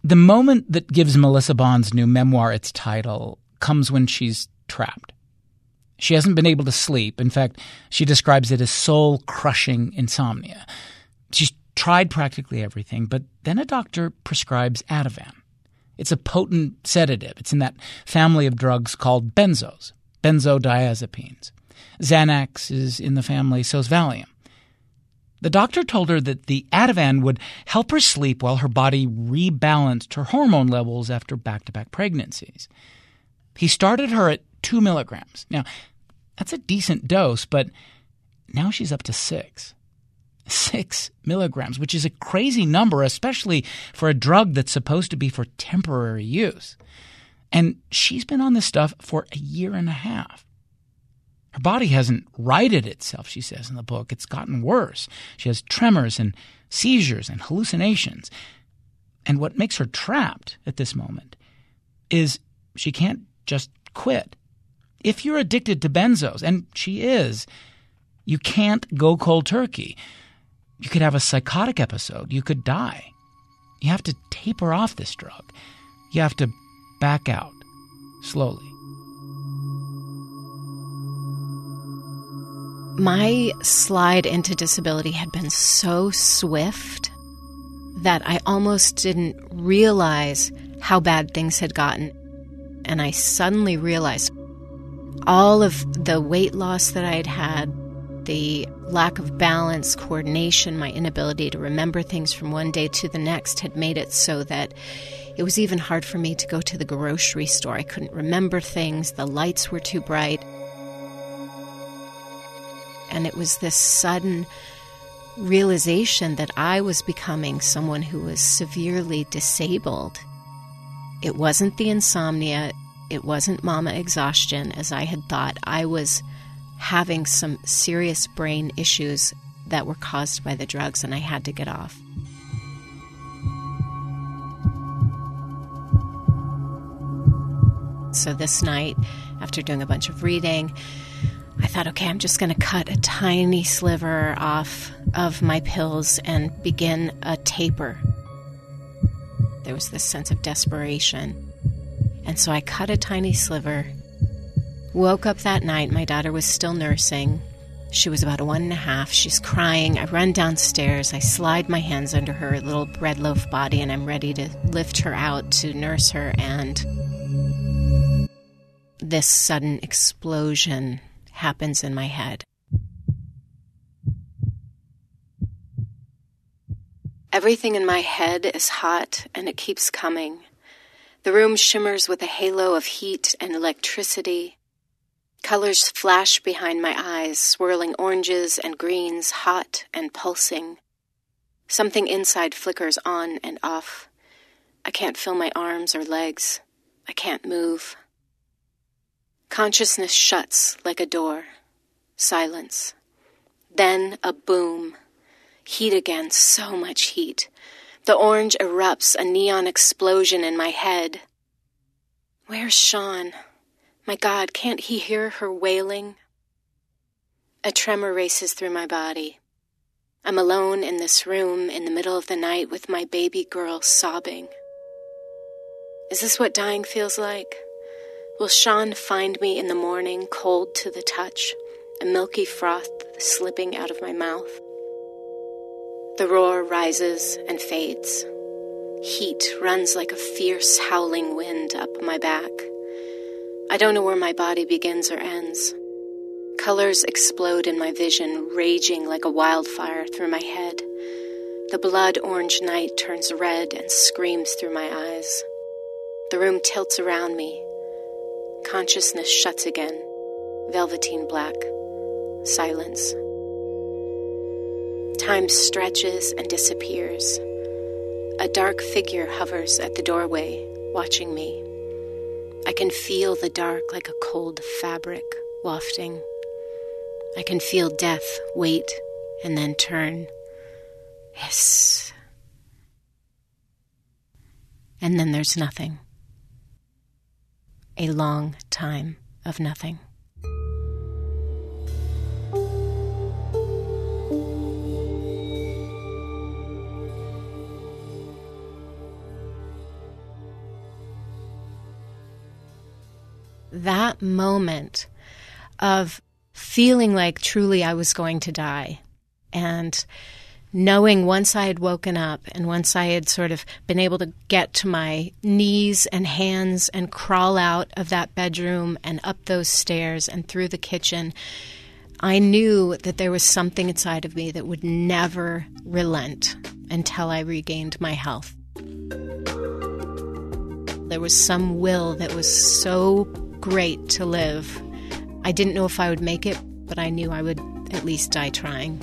The moment that gives Melissa Bond's new memoir its title comes when she's trapped. She hasn't been able to sleep. In fact, she describes it as soul-crushing insomnia. She's tried practically everything, but then a doctor prescribes Ativan. It's a potent sedative. It's in that family of drugs called benzos, benzodiazepines. Xanax is in the family, so's Valium. The doctor told her that the Ativan would help her sleep while her body rebalanced her hormone levels after back-to-back pregnancies. He started her at 2 milligrams. Now, that's a decent dose, but now she's up to 6. 6 milligrams, which is a crazy number, especially for a drug that's supposed to be for temporary use. And she's been on this stuff for a year and a half. Her body hasn't righted itself, she says in the book. It's gotten worse. She has tremors and seizures and hallucinations. And what makes her trapped at this moment is she can't just quit. If you're addicted to benzos, and she is, you can't go cold turkey. You could have a psychotic episode. You could die. You have to taper off this drug. You have to back out slowly. My slide into disability had been so swift that I almost didn't realize how bad things had gotten. And I suddenly realized all of the weight loss that I'd had, the lack of balance, coordination, my inability to remember things from one day to the next had made it so that it was even hard for me to go to the grocery store. I couldn't remember things. The lights were too bright. And it was this sudden realization that I was becoming someone who was severely disabled. It wasn't the insomnia. It wasn't mama exhaustion, as I had thought. I was having some serious brain issues that were caused by the drugs, and I had to get off. So this night, after doing a bunch of reading, I thought, okay, I'm just going to cut a tiny sliver off of my pills and begin a taper. There was this sense of desperation. And so I cut a tiny sliver, woke up that night. My daughter was still nursing. She was about 1.5. She's crying. I run downstairs. I slide my hands under her little bread loaf body, and I'm ready to lift her out to nurse her. And this sudden explosion happens in my head. Everything in my head is hot, and it keeps coming. The room shimmers with a halo of heat and electricity. Colors flash behind my eyes, swirling oranges and greens, hot and pulsing. Something inside flickers on and off. I can't feel my arms or legs. I can't move. Consciousness shuts like a door. Silence. Then a boom. Heat again, so much heat. The orange erupts, a neon explosion in my head. Where's Sean? My God, can't he hear her wailing? A tremor races through my body. I'm alone in this room in the middle of the night with my baby girl sobbing. Is this what dying feels like? Will Sean find me in the morning, cold to the touch, a milky froth slipping out of my mouth? The roar rises and fades. Heat runs like a fierce howling wind up my back. I don't know where my body begins or ends. Colors explode in my vision, raging like a wildfire through my head. The blood-orange night turns red and screams through my eyes. The room tilts around me. Consciousness shuts again. Velveteen black. Silence. Time stretches and disappears. A dark figure hovers at the doorway, watching me. I can feel the dark like a cold fabric wafting. I can feel death wait and then turn. Hiss. And then there's nothing. A long time of nothing. that moment of feeling like truly I was going to die, and knowing once I had woken up and once I had sort of been able to get to my knees and hands and crawl out of that bedroom and up those stairs and through the kitchen, I knew that there was something inside of me that would never relent until I regained my health. There was some will that was so great to live. I didn't know if I would make it, but I knew I would at least die trying.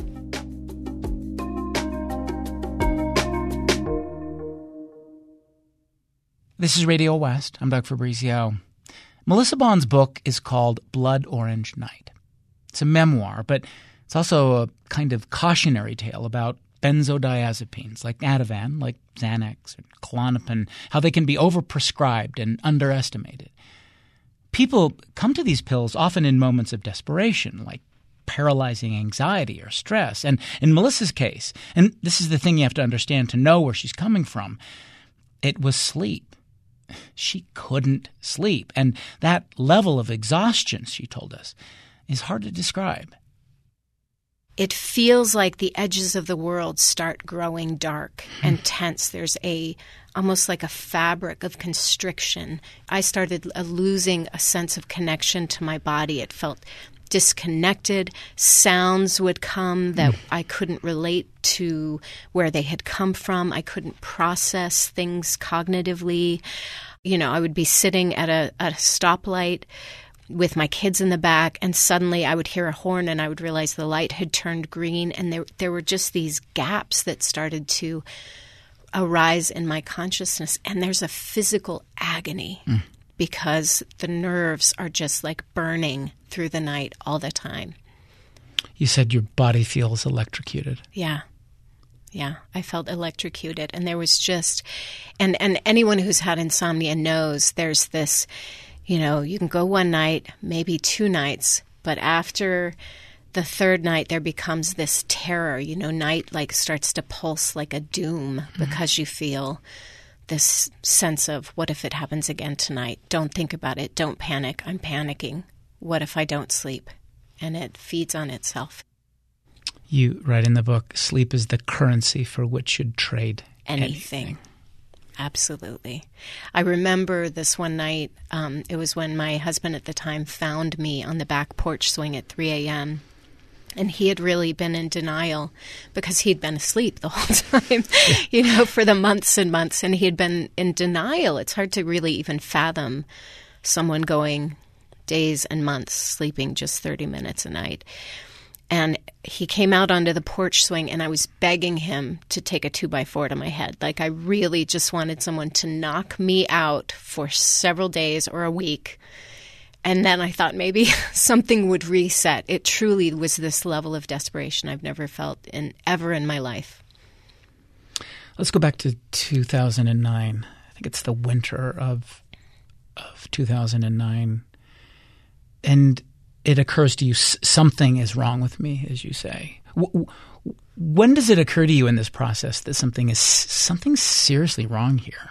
This is Radio West. I'm Doug Fabrizio. Melissa Bond's book is called Blood Orange Night. It's a memoir, but it's also a kind of cautionary tale about benzodiazepines like Ativan, like Xanax, or Klonopin, how they can be overprescribed and underestimated. People come to these pills often in moments of desperation, like paralyzing anxiety or stress. And in Melissa's case, and this is the thing you have to understand to know where she's coming from, it was sleep. She couldn't sleep. And that level of exhaustion, she told us, is hard to describe. It feels like the edges of the world start growing dark and tense. There's almost like a fabric of constriction. I started losing a sense of connection to my body. It felt disconnected. Sounds would come that I couldn't relate to where they had come from. I couldn't process things cognitively. You know, I would be sitting at a stoplight with my kids in the back, and suddenly I would hear a horn and I would realize the light had turned green, and there were just these gaps that started to arise in my consciousness. And there's a physical agony because the nerves are just like burning through the night all the time. You said your body feels electrocuted. Yeah. Yeah, I felt electrocuted. And there was just, and anyone who's had insomnia knows there's this, you know, you can go one night, maybe 2 nights, but after the 3rd night, there becomes this terror. You know, night like starts to pulse like a doom because you feel this sense of, what if it happens again tonight? Don't think about it. Don't panic. I'm panicking. What if I don't sleep? And it feeds on itself. You write in the book, sleep is the currency for which you'd trade anything. Absolutely. I remember this one night, it was when my husband at the time found me on the back porch swing at 3 a.m., and he had really been in denial because he'd been asleep the whole time, you know, for the months and months, and he had been in denial. It's hard to really even fathom someone going days and months sleeping just 30 minutes a night. And he came out onto the porch swing, and I was begging him to take a 2x4 to my head. Like, I really just wanted someone to knock me out for several days or a week. And then I thought maybe something would reset. It truly was this level of desperation I've never felt ever in my life. Let's go back to 2009. I think it's the winter of 2009. And it occurs to you something is wrong with me, as you say. When does it occur to you in this process that something's seriously wrong here?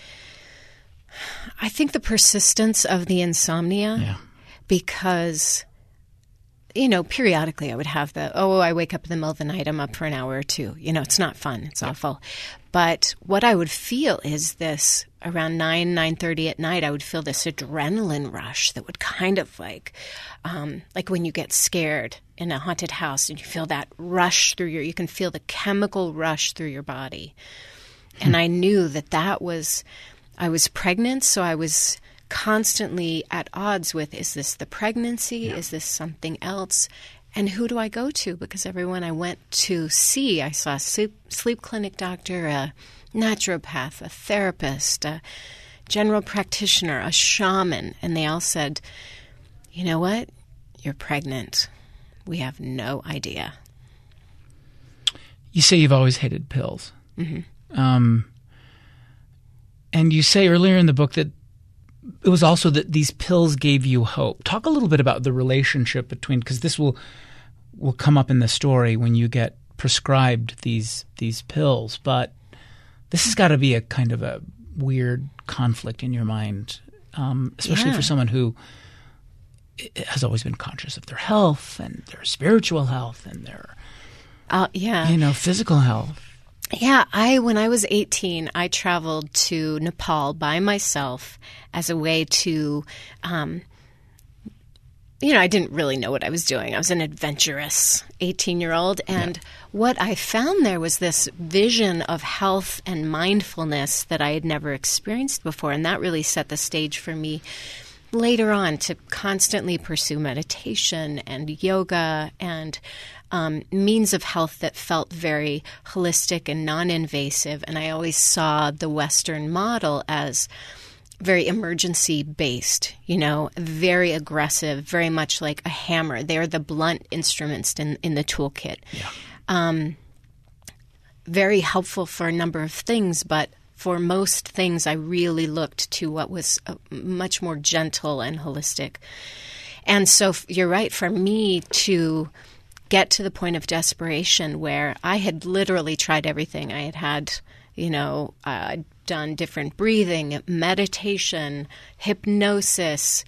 I think the persistence of the insomnia, because, you know, periodically I would have I wake up in the middle of the night, I'm up for an hour or 2. You know, it's not fun. It's awful. But what I would feel is this, around 9:30 at night, I would feel this adrenaline rush that would kind of like when you get scared in a haunted house and you feel that rush through you can feel the chemical rush through your body. And I knew that I was pregnant, so I was constantly at odds with, is this the pregnancy? Yeah. Is this something else? And who do I go to? Because everyone I went to see, I saw a sleep clinic doctor, a naturopath, a therapist, a general practitioner, a shaman, and they all said, you know what? You're pregnant. We have no idea. You say you've always hated pills. Mm-hmm. And you say earlier in the book that it was also that these pills gave you hope. Talk a little bit about the relationship between, because this will come up in the story when you get prescribed these pills, but this has got to be a kind of a weird conflict in your mind, especially for someone who has always been conscious of their health and their spiritual health and their, physical health. Yeah, when I was 18, I traveled to Nepal by myself as a way to, I didn't really know what I was doing. I was an adventurous 18-year-old. And what I found there was this vision of health and mindfulness that I had never experienced before. And that really set the stage for me later on to constantly pursue meditation and yoga and means of health that felt very holistic and non-invasive. And I always saw the Western model as very emergency-based, very aggressive, very much like a hammer. They're the blunt instruments in the toolkit. Yeah. Very helpful for a number of things, but for most things, I really looked to what was much more gentle and holistic. And so you're right, for me to get to the point of desperation where I had literally tried everything. I had done different breathing, meditation, hypnosis,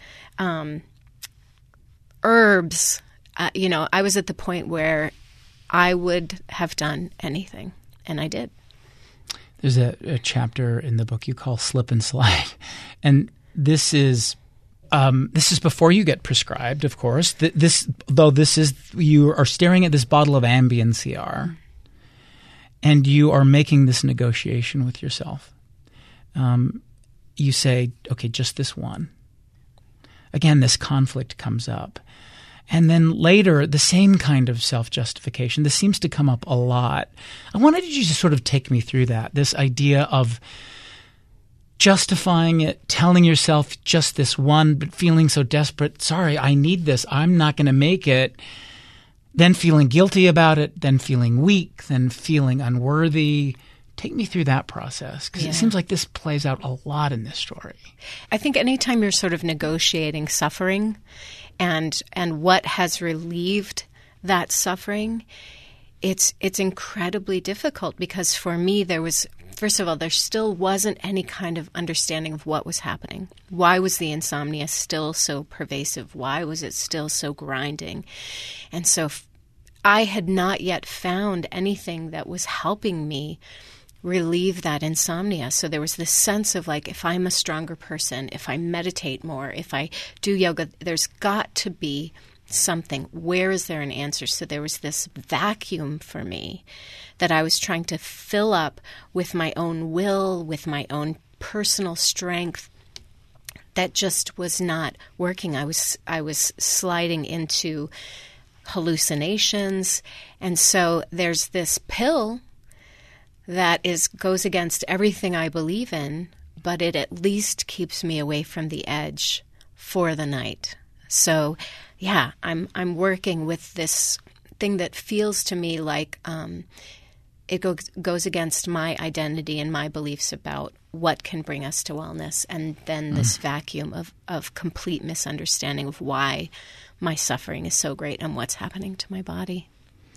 herbs. I was at the point where I would have done anything, and I did. There's a chapter in the book you call Slip and Slide, and this is before you get prescribed, of course. You are staring at this bottle of Ambien CR, and you are making this negotiation with yourself. You say, okay, just this one. Again, this conflict comes up. And then later, the same kind of self-justification. This seems to come up a lot. I wanted you to sort of take me through that, this idea of justifying it, telling yourself just this one, but feeling so desperate, sorry, I need this, I'm not going to make it, then feeling guilty about it, then feeling weak, then feeling unworthy. Take me through that process, because it seems like this plays out a lot in this story. I think anytime you're sort of negotiating suffering and what has relieved that suffering, it's incredibly difficult, because for me first of all, there still wasn't any kind of understanding of what was happening. Why was the insomnia still so pervasive? Why was it still so grinding? And so I had not yet found anything that was helping me relieve that insomnia. So there was this sense of like, if I'm a stronger person, if I meditate more, if I do yoga, there's got to be something. Where is there an answer? So there was this vacuum for me that I was trying to fill up with my own will, with my own personal strength, that just was not working. I was sliding into hallucinations. And so there's this pill that goes against everything I believe in, but it at least keeps me away from the edge for the night. So, yeah, I'm working with this thing that feels to me like it goes against my identity and my beliefs about what can bring us to wellness, and then this vacuum of complete misunderstanding of why my suffering is so great and what's happening to my body.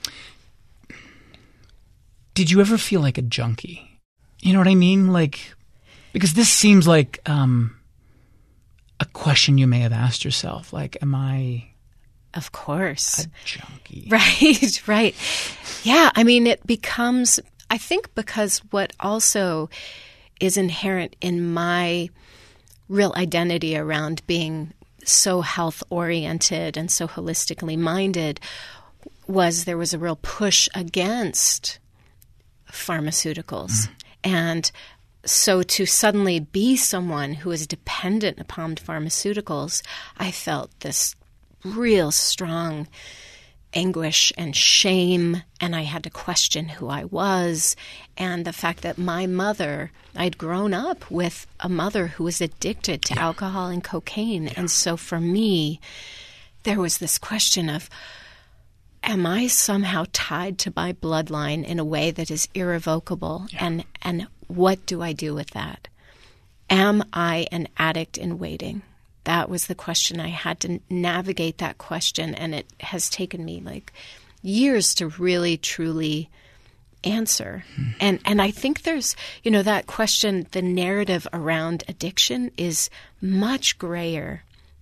Did you ever feel like a junkie? You know what I mean? Like, because this seems like a question you may have asked yourself. Like, am I... Of course. A junkie. Right. Yeah, I mean, it becomes, I think, because what also is inherent in my real identity around being so health-oriented and so holistically minded there was a real push against pharmaceuticals. And so to suddenly be someone who is dependent upon pharmaceuticals, I felt this real strong anguish and shame, and I had to question who I was, and the fact that my mother, I'd grown up with a mother who was addicted to alcohol and cocaine. And so for me, there was this question of, am I somehow tied to my bloodline in a way that is irrevocable? And what do I do with that? Am I an addict in waiting? That was the question. I had to navigate that question, and it has taken me like years to really, truly answer. And I think there's, that question, the narrative around addiction is much grayer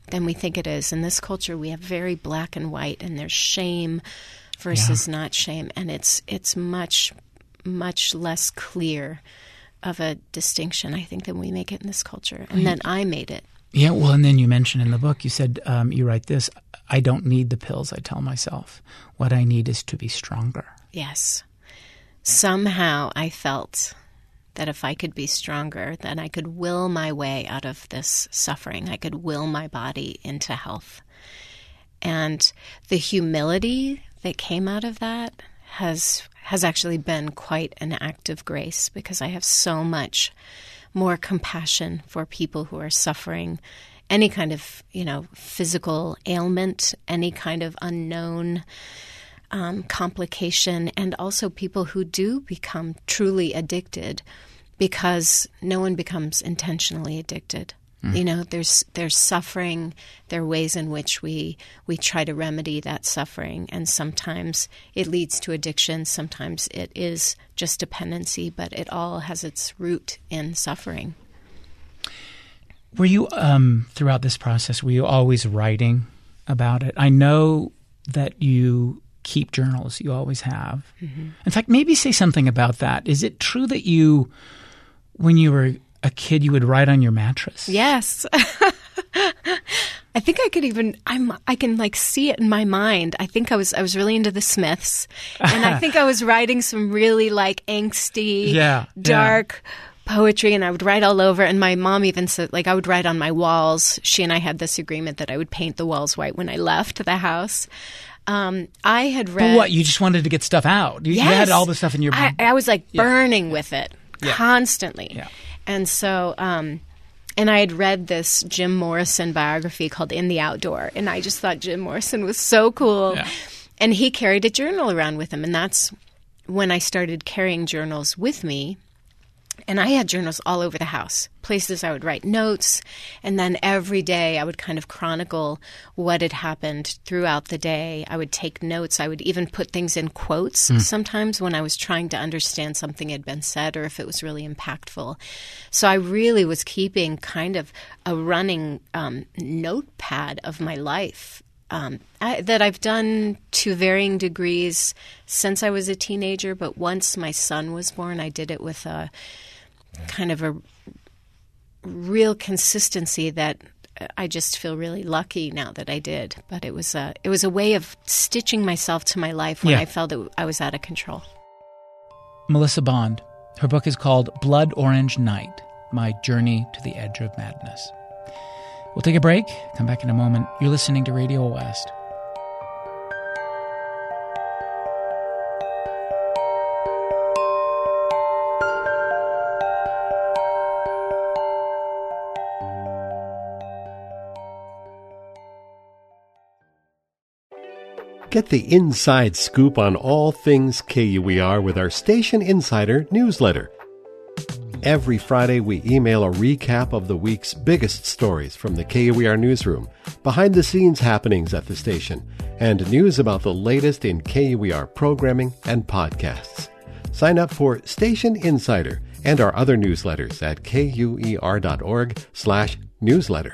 than we think it is. In this culture, we have very black and white, and there's shame versus not shame, and it's much, much less clear of a distinction, I think, than we make it in this culture, and then I made it. Yeah, well, and then you mentioned in the book, you said, you write this, I don't need the pills, I tell myself. What I need is to be stronger. Yes. Somehow I felt that if I could be stronger, then I could will my way out of this suffering. I could will my body into health. And the humility that came out of that has actually been quite an act of grace, because I have so much more compassion for people who are suffering any kind of, physical ailment, any kind of unknown complication, and also people who do become truly addicted, because no one becomes intentionally addicted. There's suffering. There are ways in which we try to remedy that suffering, and sometimes it leads to addiction. Sometimes it is just dependency, but it all has its root in suffering. Were you, throughout this process, were you always writing about it? I know that you keep journals. You always have. Mm-hmm. In fact, maybe say something about that. Is it true that you, when you were a kid, you would write on your mattress? Yes. I think I could even, I can like see it in my mind. I think I was really into the Smiths, and I think I was writing some really like angsty, dark poetry, and I would write all over. And my mom even said, like, I would write on my walls. She and I had this agreement that I would paint the walls white when I left the house. I had read. But what? You just wanted to get stuff out. You had all the stuff in your mind. I was like burning with it constantly. Yeah. And so, and I had read this Jim Morrison biography called In the Outdoor, and I just thought Jim Morrison was so cool. Yeah. And he carried a journal around with him, and that's when I started carrying journals with me. And I had journals all over the house, places I would write notes, and then every day I would kind of chronicle what had happened throughout the day. I would take notes. I would even put things in quotes sometimes when I was trying to understand something had been said or if it was really impactful. So I really was keeping kind of a running notepad of my life that I've done to varying degrees since I was a teenager. But once my son was born, I did it with a kind of a real consistency that I just feel really lucky now that I did. But it was a way of stitching myself to my life when I felt that I was out of control. Melissa Bond, her book is called Blood Orange Night, My Journey to the Edge of Madness. We'll take a break, come back in a moment. You're listening to Radio West. Get the inside scoop on all things KUER with our Station Insider newsletter. Every Friday, we email a recap of the week's biggest stories from the KUER newsroom, behind-the-scenes happenings at the station, and news about the latest in KUER programming and podcasts. Sign up for Station Insider and our other newsletters at kuer.org/newsletter.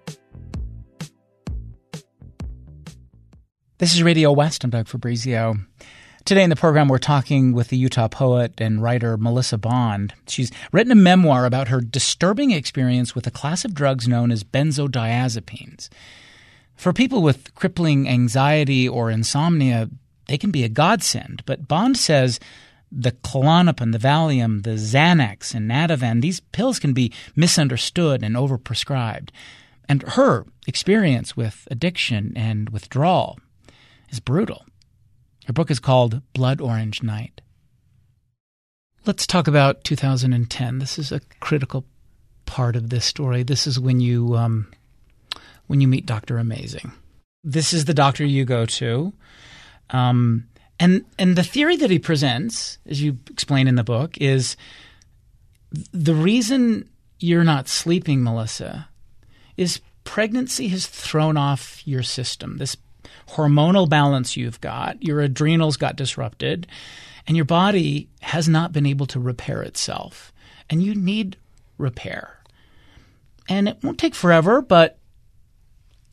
This is Radio West. I'm Doug Fabrizio. Today in the program, we're talking with the Utah poet and writer Melissa Bond. She's written a memoir about her disturbing experience with a class of drugs known as benzodiazepines. For people with crippling anxiety or insomnia, they can be a godsend. But Bond says the Klonopin, the Valium, the Xanax, and Ativan, these pills can be misunderstood and overprescribed. And her experience with addiction and withdrawal is brutal. Her book is called Blood Orange Night. Let's talk about 2010. This is a critical part of this story. This is when you meet Dr. Amazing. This is the doctor you go to. And the theory that he presents, as you explain in the book, is the reason you're not sleeping, Melissa, is pregnancy has thrown off your system. This hormonal balance you've got, your adrenals got disrupted, and your body has not been able to repair itself. And you need repair. And it won't take forever, but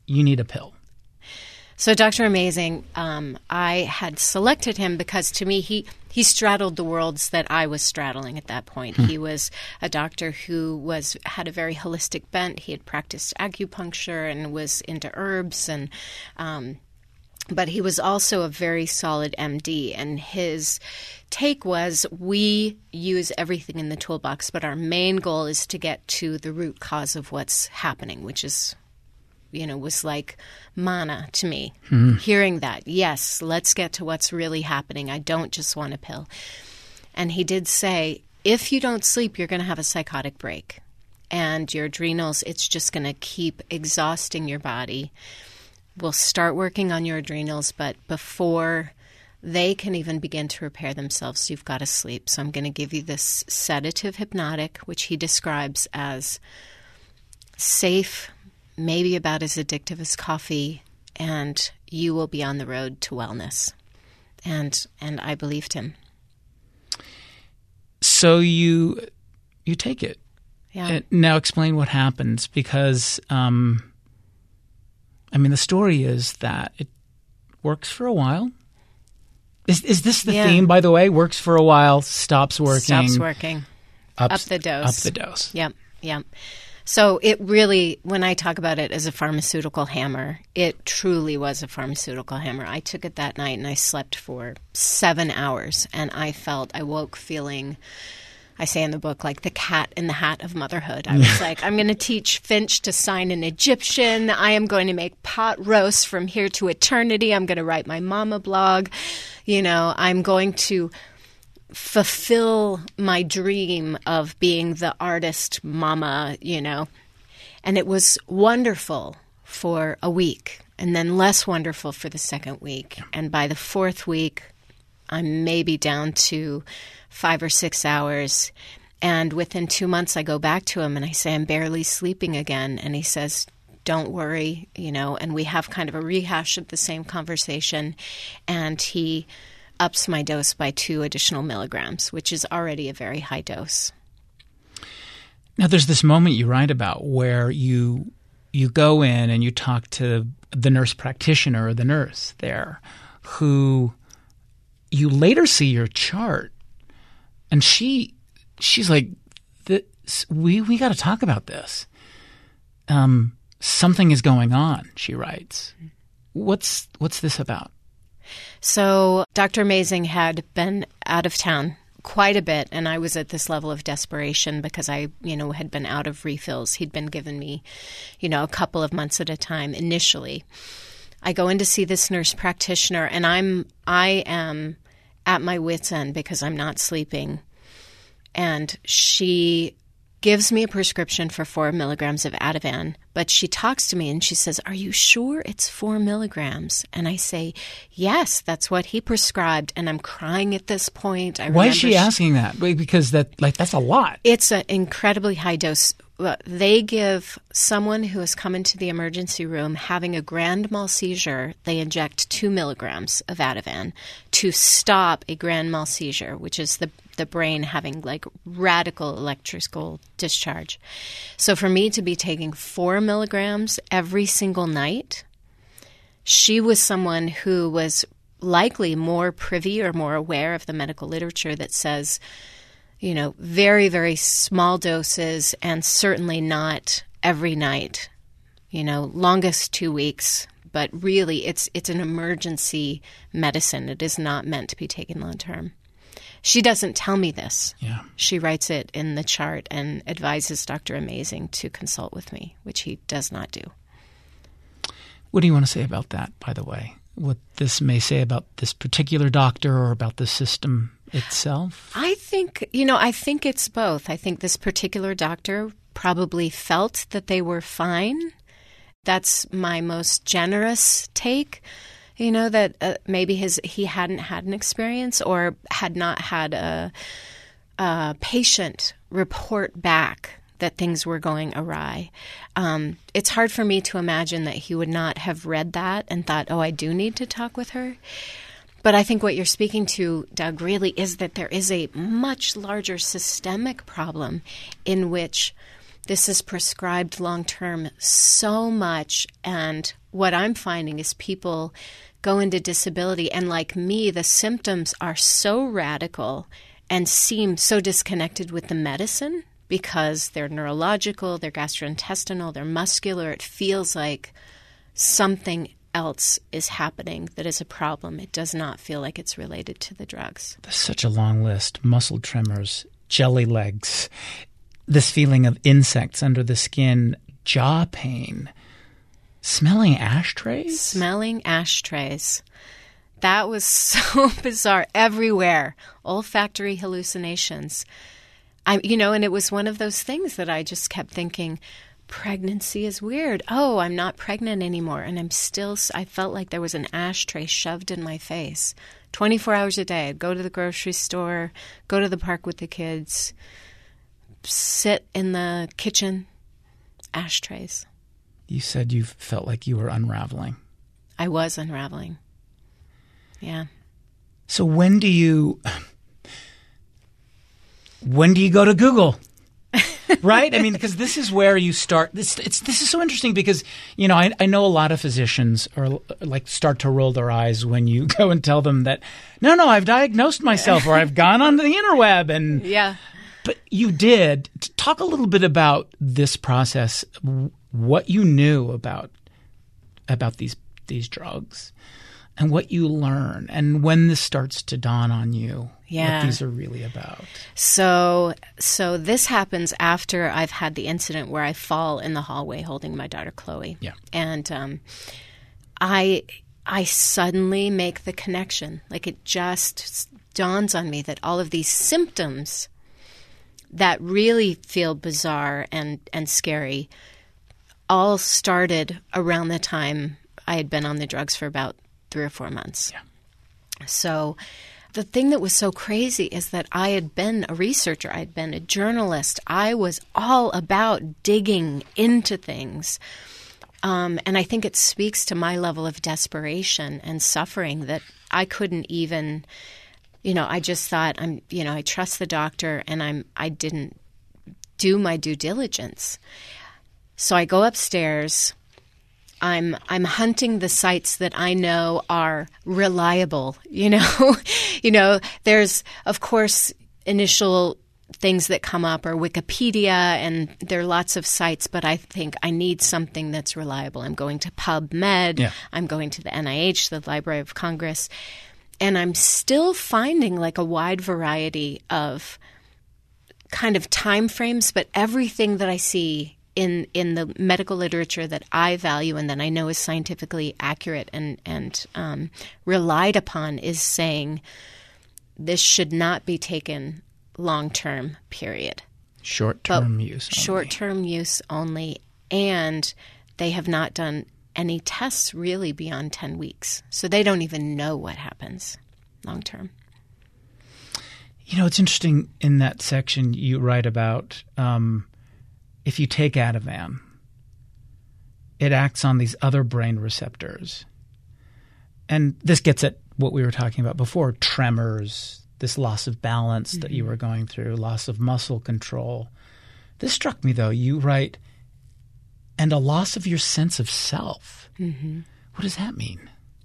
you need a pill. So Dr. Amazing, I had selected him because to me he straddled the worlds that I was straddling at that point. He was a doctor who had a very holistic bent. He had practiced acupuncture and was into herbs, and but he was also a very solid MD. And his take was, we use everything in the toolbox, but our main goal is to get to the root cause of what's happening, which is, was like manna to me. Hearing that, yes, let's get to what's really happening. I don't just want a pill. And he did say, if you don't sleep, you're going to have a psychotic break. And your adrenals, it's just going to keep exhausting your body. We'll start working on your adrenals, but before they can even begin to repair themselves, you've got to sleep. So I'm going to give you this sedative hypnotic, which he describes as safe, maybe about as addictive as coffee, and you will be on the road to wellness. And I believed him. So you take it. Yeah. Now explain what happens, because the story is that it works for a while. Is this the theme, by the way? Works for a while, stops working. Stops working. Up the dose. Up the dose. Yep. So it really, when I talk about it as a pharmaceutical hammer, it truly was a pharmaceutical hammer. I took it that night and I slept for 7 hours, and I woke feeling, I say in the book, like the cat in the hat of motherhood. I was like, I'm going to teach Finch to sign an Egyptian. I am going to make pot roast from here to eternity. I'm going to write my mama blog. I'm going to fulfill my dream of being the artist mama, And it was wonderful for a week, and then less wonderful for the second week. And by the fourth week, I'm maybe down to 5 or 6 hours. And within 2 months, I go back to him and I say, I'm barely sleeping again. And he says, don't worry, and we have kind of a rehash of the same conversation. And he ups my dose by 2 additional milligrams, which is already a very high dose. Now, there's this moment you write about where you go in and you talk to the nurse practitioner or the nurse there, who you later see your chart, and she's like, we got to talk about this. Something is going on, she writes. What's this about? So Dr. Amazing had been out of town quite a bit, and I was at this level of desperation because I, had been out of refills. He'd been giving me, a couple of months at a time initially. I go in to see this nurse practitioner, and I am at my wit's end because I'm not sleeping. And she gives me a prescription for 4 milligrams of Ativan, but she talks to me and she says, are you sure it's 4 milligrams? And I say, yes, that's what he prescribed. And I'm crying at this point. Why is she asking that? Because that's a lot. It's an incredibly high dose. They give someone who has come into the emergency room having a grand mal seizure, they inject 2 milligrams of Ativan to stop a grand mal seizure, which is the brain having like radical electrical discharge. So for me to be taking 4 milligrams every single night, she was someone who was likely more privy or more aware of the medical literature that says, very, very small doses, and certainly not every night, longest 2 weeks. But really, it's an emergency medicine. It is not meant to be taken long term. She doesn't tell me this. Yeah. She writes it in the chart and advises Dr. Amazing to consult with me, which he does not do. What do you want to say about that, by the way? What this may say about this particular doctor or about the system itself? I think it's both. I think this particular doctor probably felt that they were fine. That's my most generous take. That maybe he hadn't had an experience or had not had a patient report back that things were going awry. It's hard for me to imagine that he would not have read that and thought, I do need to talk with her. But I think what you're speaking to, Doug, really is that there is a much larger systemic problem in which this is prescribed long-term so much, and what I'm finding is people go into disability, and like me, the symptoms are so radical and seem so disconnected with the medicine because they're neurological, they're gastrointestinal, they're muscular. It feels like something else is happening that is a problem. It does not feel like it's related to the drugs. There's such a long list. Muscle tremors, jelly legs, this feeling of insects under the skin, jaw pain, smelling ashtrays? Smelling ashtrays. That was so bizarre. Everywhere. Olfactory hallucinations. And it was one of those things that I just kept thinking, pregnancy is weird. Oh, I'm not pregnant anymore. And I felt like there was an ashtray shoved in my face. 24 hours a day. I'd go to the grocery store, go to the park with the kids, sit in the kitchen, ashtrays. You said you felt like you were unraveling. I was unraveling. Yeah. So when do you go to Google? Right? I mean, because this is where you start. This is so interesting because, I know a lot of physicians are like start to roll their eyes when you go and tell them that, no, I've diagnosed myself or I've gone onto the interweb. And yeah. But you did. Talk a little bit about this process, what you knew about these drugs and what you learn and when this starts to dawn on you. Yeah. What these are really about. So this happens after I've had the incident where I fall in the hallway holding my daughter Chloe. Yeah. And I suddenly make the connection. Like it just dawns on me that all of these symptoms that really feel bizarre and scary all started around the time I had been on the drugs for about 3 or 4 months. Yeah. So the thing that was so crazy is that I had been a researcher. I had been a journalist. I was all about digging into things. And I think it speaks to my level of desperation and suffering that I couldn't even, I just thought I trust the doctor and I didn't do my due diligence. So I go upstairs. I'm hunting the sites that I know are reliable, there's, of course, initial things that come up are Wikipedia, and there are lots of sites, but I think I need something that's reliable. I'm going to PubMed. Yeah. I'm going to the NIH, the Library of Congress, and I'm still finding like a wide variety of kind of time frames, but everything that I see in the medical literature that I value and that I know is scientifically accurate and relied upon is saying this should not be taken long-term, period. Short-term use only. Short-term use only, and they have not done any tests really beyond 10 weeks. So they don't even know what happens long-term. It's interesting in that section you write about if you take Ativan, it acts on these other brain receptors. And this gets at what we were talking about before, tremors, this loss of balance that you were going through, loss of muscle control. This struck me, though. You write, and a loss of your sense of self. Mm-hmm. What does that mean?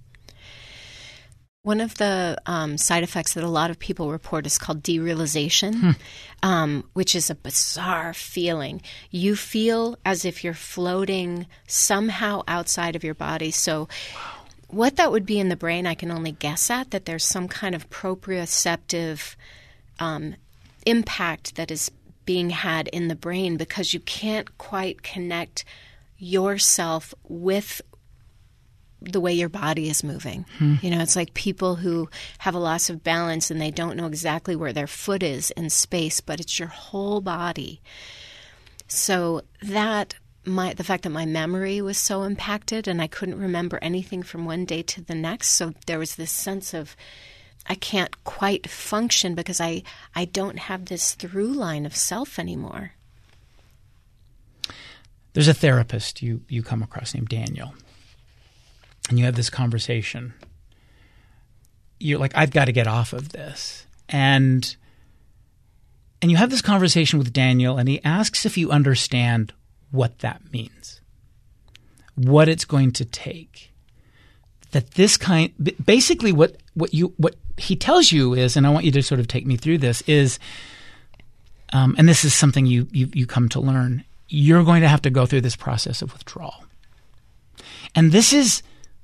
One of the side effects that a lot of people report is called derealization, which is a bizarre feeling. You feel as if you're floating somehow outside of your body. So what that would be in the brain, I can only guess at, that there's some kind of proprioceptive impact that is being had in the brain because you can't quite connect yourself with the way your body is moving. It's like people who have a loss of balance and they don't know exactly where their foot is in space, but it's your whole body. So the fact that my memory was so impacted and I couldn't remember anything from one day to the next. So there was this sense of I can't quite function because I don't have this through line of self anymore. There's a therapist you come across named Daniel. And you have this conversation. You're like, I've got to get off of this. And you have this conversation with Daniel, and he asks if you understand what that means. what it's going to take. That this kind, basically what he tells you is, and I want you to sort of take me through this, is, and this is something you come to learn, you're going to have to go through this process of withdrawal. And this is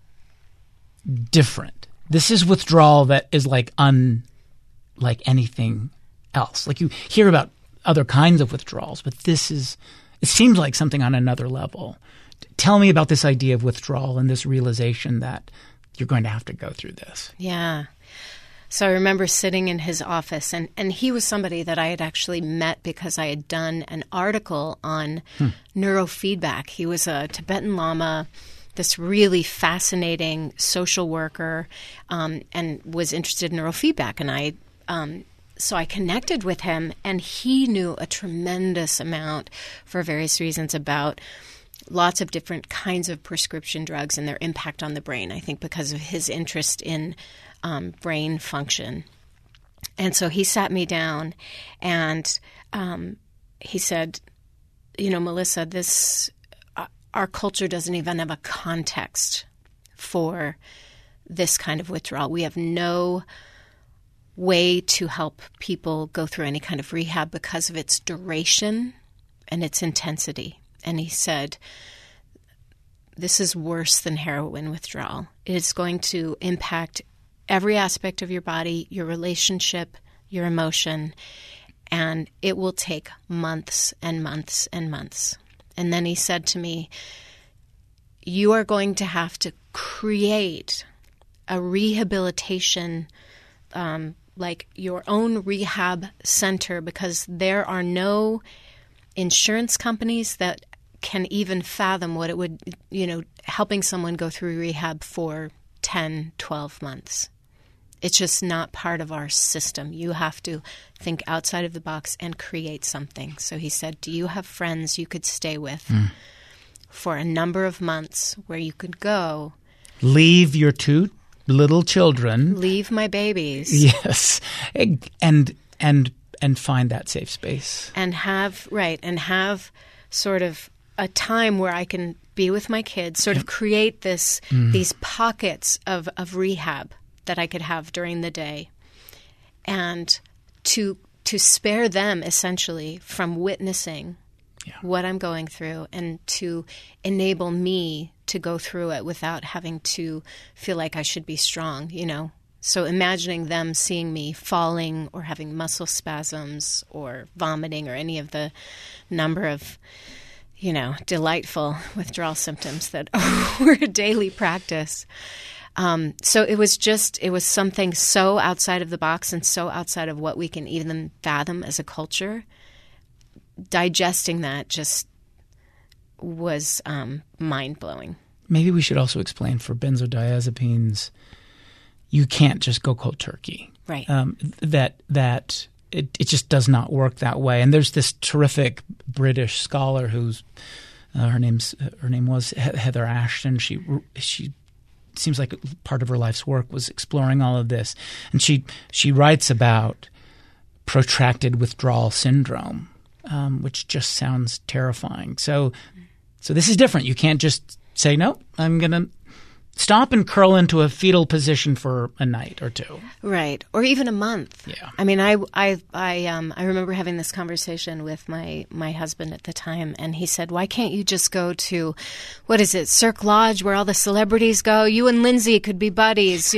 different. This is withdrawal that is like unlike anything else. Like you hear about other kinds of withdrawals, but it seems like something on another level. Tell me about this idea of withdrawal and this realization that you're going to have to go through this. Yeah. So I remember sitting in his office, and he was somebody that I had actually met because I had done an article on neurofeedback. He was a Tibetan Lama, this really fascinating social worker, and was interested in neurofeedback. And so I connected with him, and he knew a tremendous amount for various reasons about lots of different kinds of prescription drugs and their impact on the brain, I think because of his interest in brain function. And so he sat me down and he said, Melissa, our culture doesn't even have a context for this kind of withdrawal. We have no way to help people go through any kind of rehab because of its duration and its intensity. And he said, this is worse than heroin withdrawal. It is going to impact every aspect of your body, your relationship, your emotion, and it will take months and months and months. And then he said to me, you are going to have to create a rehabilitation, like your own rehab center, because there are no insurance companies that can even fathom what it would, helping someone go through rehab for 10, 12 months. It's just not part of our system. You have to think outside of the box and create something. So he said, do you have friends you could stay with for a number of months where you could go? Leave your two little children. Leave my babies. Yes. And find that safe space. And have sort of a time where I can be with my kids, sort of create these pockets of rehab that I could have during the day, and to spare them essentially from witnessing what I'm going through, and to enable me to go through it without having to feel like I should be strong, So imagining them seeing me falling or having muscle spasms or vomiting or any of the number of, delightful withdrawal symptoms that were a daily practice. So it was something so outside of the box and so outside of what we can even fathom as a culture. Digesting that just was mind-blowing. Maybe we should also explain for benzodiazepines, you can't just go cold turkey. Right. That it just does not work that way. And there's this terrific British scholar who's her name was Heather Ashton. She seems like part of her life's work was exploring all of this, and she writes about protracted withdrawal syndrome, which just sounds terrifying. So this is different. You can't just say, no, I'm going to stop and curl into a fetal position for a night or two. Right. Or even a month. Yeah. I mean, I remember having this conversation with my husband at the time, and he said, why can't you just go to, what is it, Cirque Lodge, where all the celebrities go? You and Lindsay could be buddies,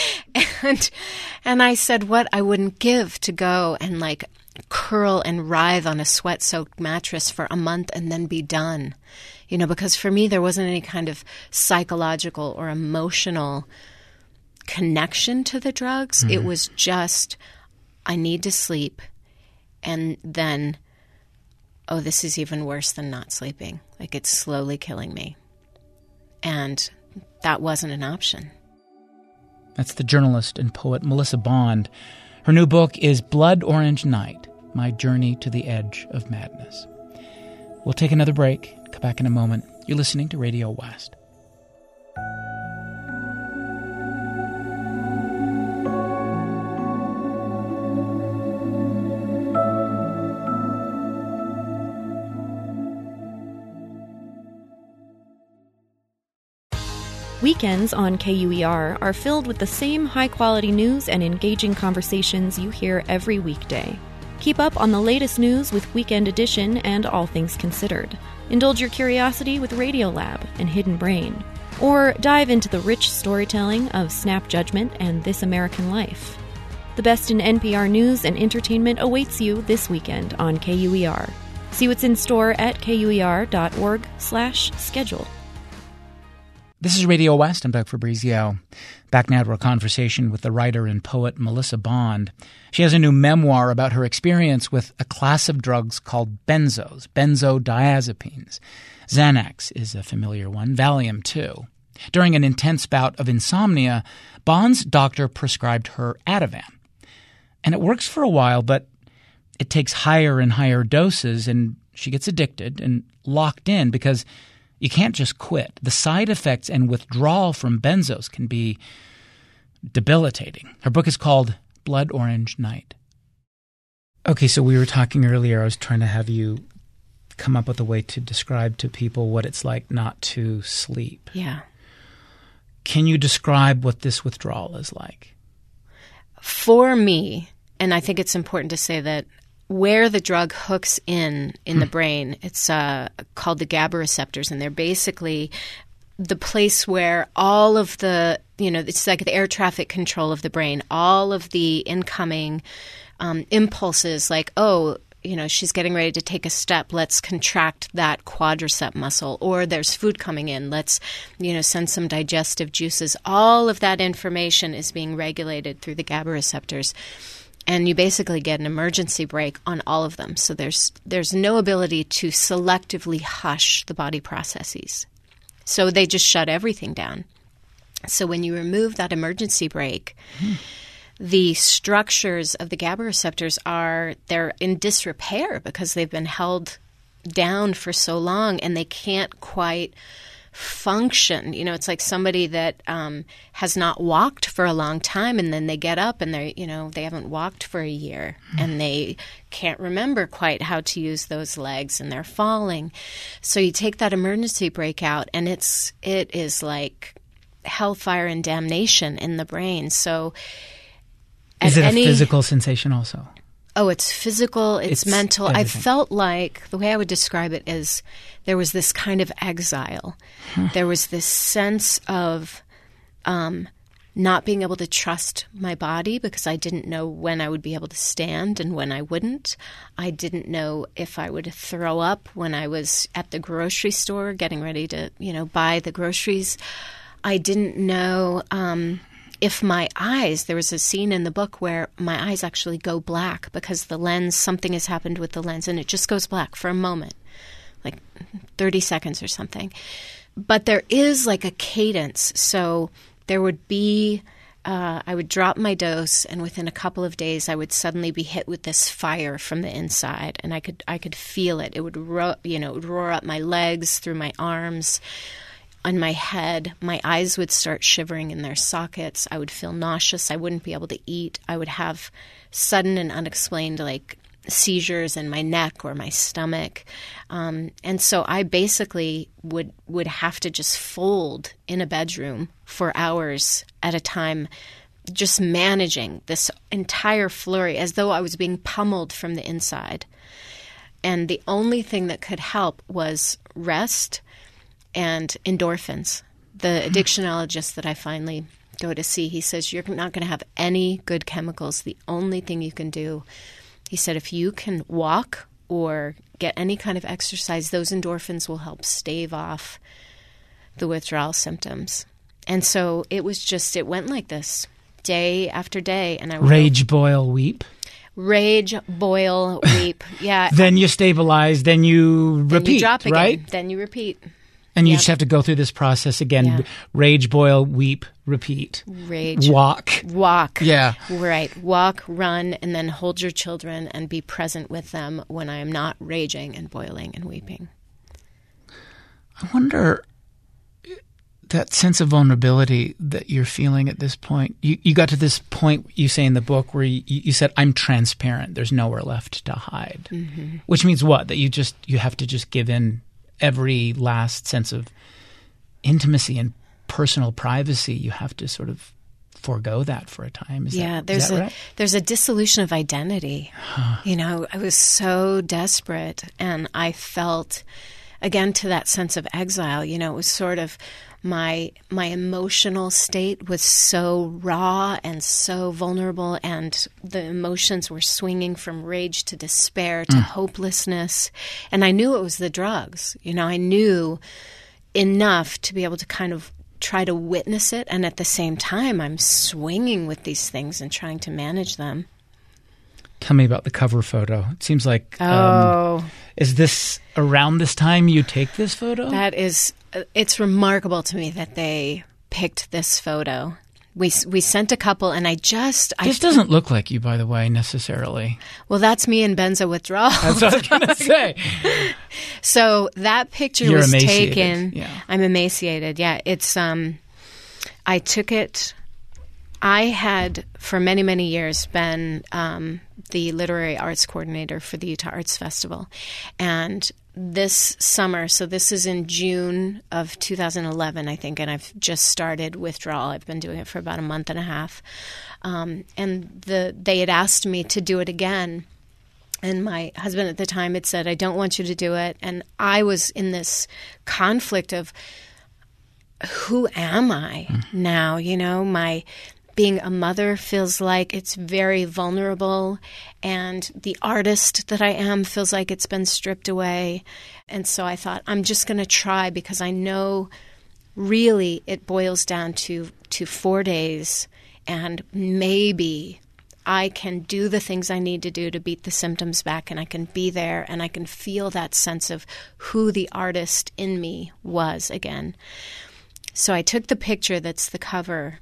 And I said, what I wouldn't give to go and like curl and writhe on a sweat-soaked mattress for a month and then be done. Because for me, there wasn't any kind of psychological or emotional connection to the drugs. It was just, I need to sleep. And then, this is even worse than not sleeping. Like, it's slowly killing me. And that wasn't an option. That's the journalist and poet Melissa Bond. Her new book is Blood Orange Night, My Journey to the Edge of Madness. We'll take another break. Come back in a moment. You're listening to Radio West. Weekends on KUER are filled with the same high-quality news and engaging conversations you hear every weekday. Keep up on the latest news with Weekend Edition and All Things Considered. Indulge your curiosity with Radiolab and Hidden Brain. Or dive into the rich storytelling of Snap Judgment and This American Life. The best in NPR news and entertainment awaits you this weekend on KUER. See what's in store at kuer.org/schedule. This is Radio West. I'm Doug Fabrizio. Back now to a conversation with the writer and poet Melissa Bond. She has a new memoir about her experience with a class of drugs called benzos, benzodiazepines. Xanax is a familiar one, Valium too. During an intense bout of insomnia, Bond's doctor prescribed her Ativan. And it works for a while, but it takes higher and higher doses, and she gets addicted and locked in because you can't just quit. The side effects and withdrawal from benzos can be debilitating. Her book is called Blood Orange Night. Okay, so we were talking earlier. I was trying to have you come up with a way to describe to people what it's like not to sleep. Yeah. Can you describe what this withdrawal is like? For me, and I think it's important to say that where the drug hooks in the brain, it's called the GABA receptors, and they're basically the place where all of the, it's like the air traffic control of the brain, all of the incoming impulses like, she's getting ready to take a step, let's contract that quadricep muscle, or there's food coming in, let's, send some digestive juices. All of that information is being regulated through the GABA receptors. And you basically get an emergency brake on all of them. So there's no ability to selectively hush the body processes. So they just shut everything down. So when you remove that emergency brake, the structures of the GABA receptors they're in disrepair because they've been held down for so long and they can't quite function. It's like somebody that has not walked for a long time, and then they get up and they haven't walked for a year and they can't remember quite how to use those legs and they're falling. So you take that emergency brake out and it is like hellfire and damnation in the brain. So is it a physical sensation also? Oh, it's physical, it's mental. Everything. I felt like the way I would describe it is there was this kind of exile. There was this sense of not being able to trust my body because I didn't know when I would be able to stand and when I wouldn't. I didn't know if I would throw up when I was at the grocery store getting ready to, buy the groceries. I didn't know if my eyes, there was a scene in the book where my eyes actually go black because the lens, something has happened with the lens and it just goes black for a moment, like 30 seconds or something. But there is like a cadence. So there would be, I would drop my dose and within a couple of days I would suddenly be hit with this fire from the inside and I could feel it. It would roar up my legs, through my arms, on my head. My eyes would start shivering in their sockets. I would feel nauseous. I wouldn't be able to eat. I would have sudden and unexplained seizures in my neck or my stomach. And so I basically would have to just fold in a bedroom for hours at a time, just managing this entire flurry as though I was being pummeled from the inside. And the only thing that could help was rest and endorphins. The addictionologist that I finally go to see, he says, you're not going to have any good chemicals. The only thing you can do, he said, if you can walk or get any kind of exercise, those endorphins will help stave off the withdrawal symptoms. And so it went like this day after day. And I would rage, boil, weep. Rage, boil, weep. Yeah. Then you stabilize, then you repeat, then you drop again. Right? Then you repeat. And you just have to go through this process again. Yeah. Rage, boil, weep, repeat. Rage. Walk. Yeah. Right. Walk, run, and then hold your children and be present with them when I am not raging and boiling and weeping. I wonder, that sense of vulnerability that you're feeling at this point, you got to this point, you say in the book, where you said, I'm transparent. There's nowhere left to hide. Mm-hmm. Which means what? That you have to just give in every last sense of intimacy and personal privacy, you have to sort of forego that for a time. Is that right? There's a dissolution of identity. You know, I was so desperate, and I felt, again, to that sense of exile. You know, it was sort of my emotional state was so raw and so vulnerable, and the emotions were swinging from rage to despair to hopelessness. And I knew it was the drugs. You know, I knew enough to be able to kind of try to witness it, and at the same time I'm swinging with these things and trying to manage them. Tell me about the cover photo. It seems like is this around this time you take this photo? That is, it's remarkable to me that they picked this photo. We sent a couple, and this doesn't look like you, by the way, necessarily. Well, that's me in benzo withdrawal. That's what I was going to say. So that picture You're was emaciated. taken. Yeah. I'm emaciated. Yeah, it's I took it. I had for many, many years been the literary arts coordinator for the Utah Arts Festival, and this summer, so this is in June of 2011, I think, and I've just started withdrawal. I've been doing it for about a month and a half, and they had asked me to do it again. And my husband at the time had said, I don't want you to do it. And I was in this conflict of, who am I now? You know, my being a mother feels like it's very vulnerable, and the artist that I am feels like it's been stripped away. And so I thought, I'm just going to try, because I know really it boils down to 4 days, and maybe I can do the things I need to do to beat the symptoms back, and I can be there, and I can feel that sense of who the artist in me was again. So I took the picture that's the cover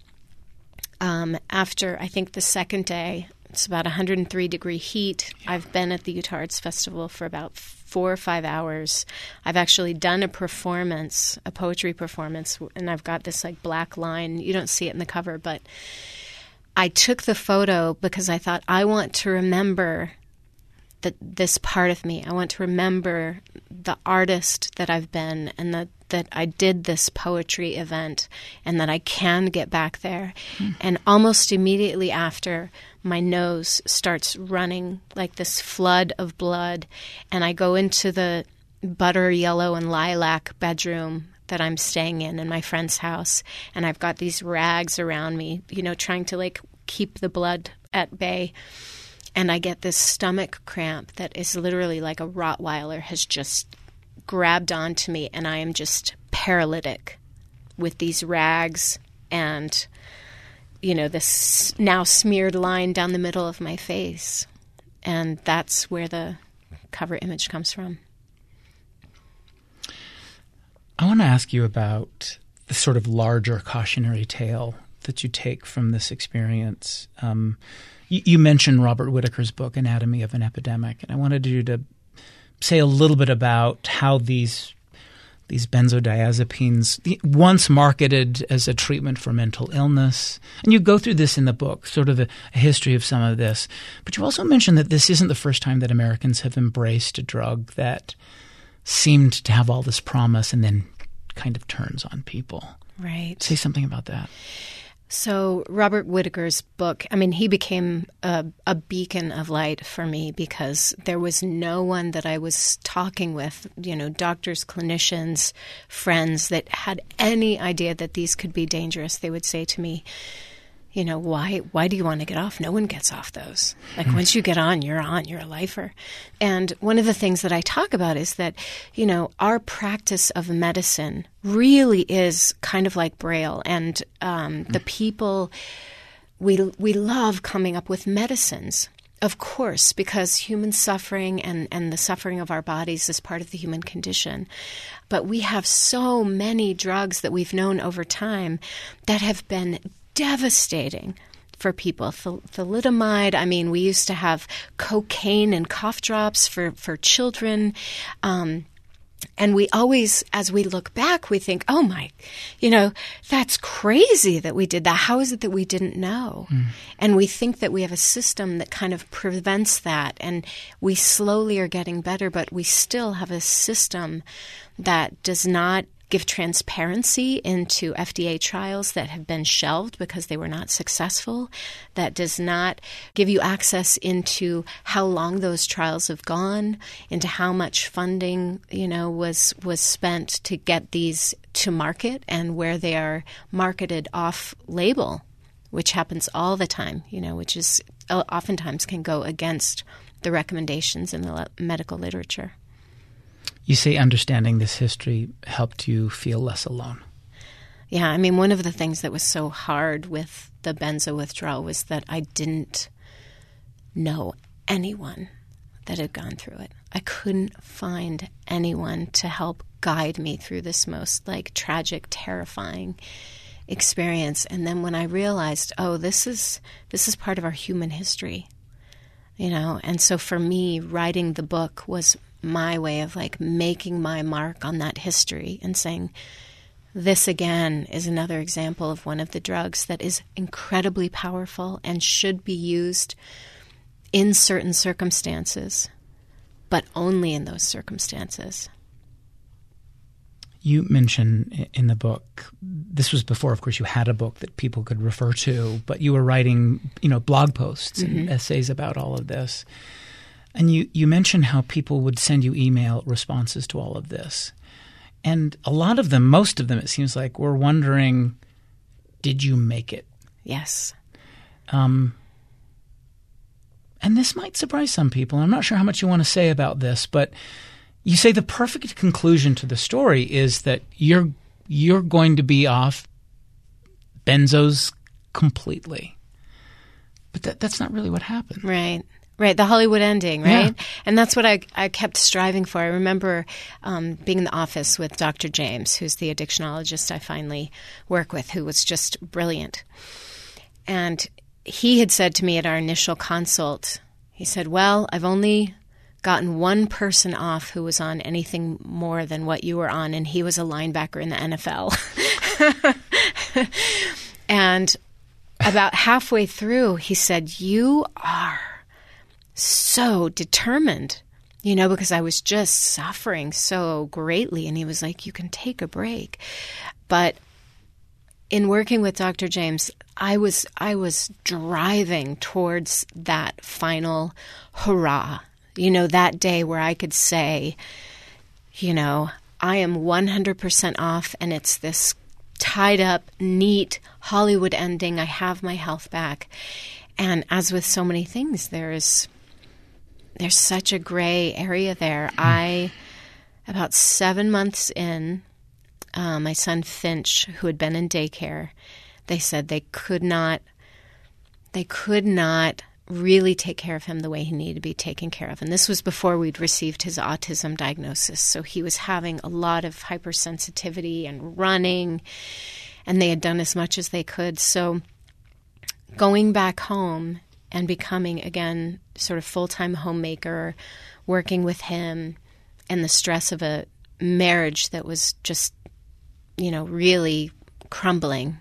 after, I think, the second day. It's about 103-degree heat. Yeah. I've been at the Utah Arts Festival for about 4 or 5 hours. I've actually done a performance, a poetry performance, and I've got this like black line. You don't see it in the cover, but I took the photo because I thought, I want to remember this part of me. I want to remember the artist that I've been, and that I did this poetry event, and that I can get back there. And almost immediately after, my nose starts running like this flood of blood, and I go into the butter yellow and lilac bedroom that I'm staying in my friend's house, and I've got these rags around me, you know, trying to like keep the blood at bay. And I get this stomach cramp that is literally like a Rottweiler has just grabbed onto me, and I am just paralytic with these rags and, you know, this now smeared line down the middle of my face. And that's where the cover image comes from. I want to ask you about the sort of larger cautionary tale that you take from this experience. You mentioned Robert Whitaker's book, Anatomy of an Epidemic, and I wanted you to say a little bit about how these benzodiazepines, once marketed as a treatment for mental illness, and you go through this in the book, sort of a history of some of this, but you also mentioned that this isn't the first time that Americans have embraced a drug that seemed to have all this promise and then kind of turns on people. Right. Say something about that. So Robert Whitaker's book, I mean, he became a beacon of light for me, because there was no one that I was talking with, you know, doctors, clinicians, friends, that had any idea that these could be dangerous. They would say to me, you know, why do you want to get off? No one gets off those. Like, once you get on, you're a lifer. And one of the things that I talk about is that, you know, our practice of medicine really is kind of like Braille. And the people, we love coming up with medicines, of course, because human suffering and the suffering of our bodies is part of the human condition. But we have so many drugs that we've known over time that have been devastating for people. Thalidomide, I mean, we used to have cocaine and cough drops for children. And we always, as we look back, we think, oh my, you know, that's crazy that we did that. How is it that we didn't know? And we think that we have a system that kind of prevents that. And we slowly are getting better, but we still have a system that does not give transparency into FDA trials that have been shelved because they were not successful, that does not give you access into how long those trials have gone, into how much funding, was spent to get these to market and where they are marketed off-label, which happens all the time, which is oftentimes can go against the recommendations in the medical literature. You say understanding this history helped you feel less alone. Yeah, I mean, one of the things that was so hard with the benzo withdrawal was that I didn't know anyone that had gone through it. I couldn't find anyone to help guide me through this most tragic, terrifying experience. And then when I realized, this is part of our human history, and so for me, writing the book was my way of making my mark on that history and saying, this again is another example of one of the drugs that is incredibly powerful and should be used in certain circumstances, but only in those circumstances. You mention in the book, this was before, of course, you had a book that people could refer to, but you were writing, blog posts and essays about all of this. And you mentioned how people would send you email responses to all of this. And a lot of them, most of them, it seems like, were wondering, did you make it? Yes. And this might surprise some people. I'm not sure how much you want to say about this, but you say the perfect conclusion to the story is that you're going to be off benzos completely. But that's not really what happened. Right. Right, the Hollywood ending, right? Yeah. And that's what I kept striving for. I remember being in the office with Dr. James, who's the addictionologist I finally work with, who was just brilliant. And he had said to me at our initial consult, he said, well, I've only gotten one person off who was on anything more than what you were on, and he was a linebacker in the NFL. And about halfway through, he said, you are so determined, because I was just suffering so greatly. And he was like, you can take a break. But in working with Dr. James, I was driving towards that final hurrah, that day where I could say, I am 100% off, and it's this tied up, neat Hollywood ending. I have my health back. And as with so many things, there's such a gray area there. About 7 months in, my son Finch, who had been in daycare, they said they could not really take care of him the way he needed to be taken care of. And this was before we'd received his autism diagnosis. So he was having a lot of hypersensitivity and running, and they had done as much as they could. So going back home and becoming, again, sort of full-time homemaker, working with him, and the stress of a marriage that was just, really crumbling,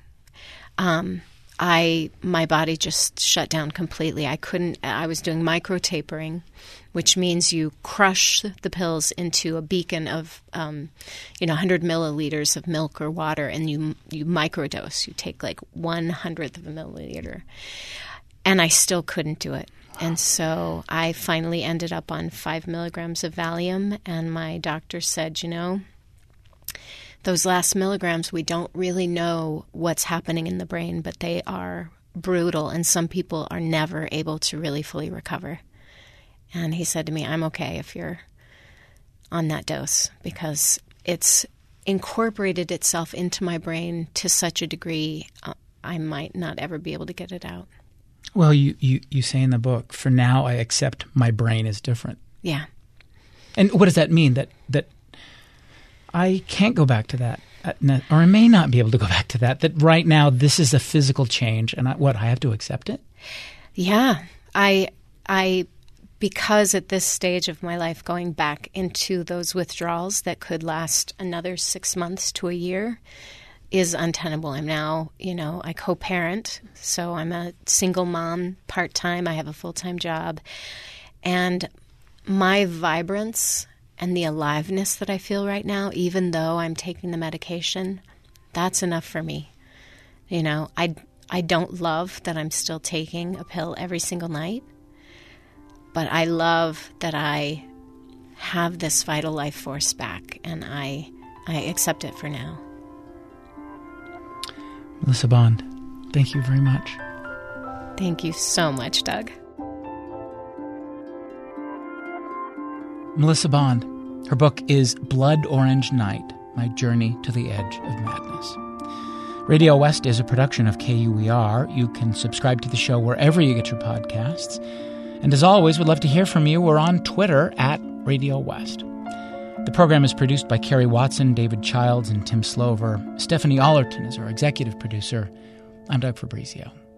my body just shut down completely. I was doing micro-tapering, which means you crush the pills into a beacon of, 100 milliliters of milk or water, and you microdose. You take 1/100th of a milliliter. And I still couldn't do it. And so I finally ended up on 5 milligrams of Valium, and my doctor said, those last milligrams, we don't really know what's happening in the brain, but they are brutal, and some people are never able to really fully recover. And he said to me, I'm okay if you're on that dose, because it's incorporated itself into my brain to such a degree I might not ever be able to get it out. Well, you say in the book, for now I accept my brain is different. Yeah. And what does that mean? That I can't go back to that, or I may not be able to go back to that, that right now this is a physical change, and I have to accept it? Yeah. I because at this stage of my life, going back into those withdrawals that could last another 6 months to a year is untenable. I'm now, I co-parent, so I'm a single mom, part-time. I have a full-time job. And my vibrance and the aliveness that I feel right now, even though I'm taking the medication, that's enough for me. You know, I don't love that I'm still taking a pill every single night, but I love that I have this vital life force back, and I accept it for now. Melissa Bond, thank you very much. Thank you so much, Doug. Melissa Bond. Her book is Blood Orange Night, My Journey to the Edge of Madness. Radio West is a production of KUER. You can subscribe to the show wherever you get your podcasts. And as always, we'd love to hear from you. We're on Twitter at Radio West. The program is produced by Kerry Watson, David Childs, and Tim Slover. Stephanie Allerton is our executive producer. I'm Doug Fabrizio.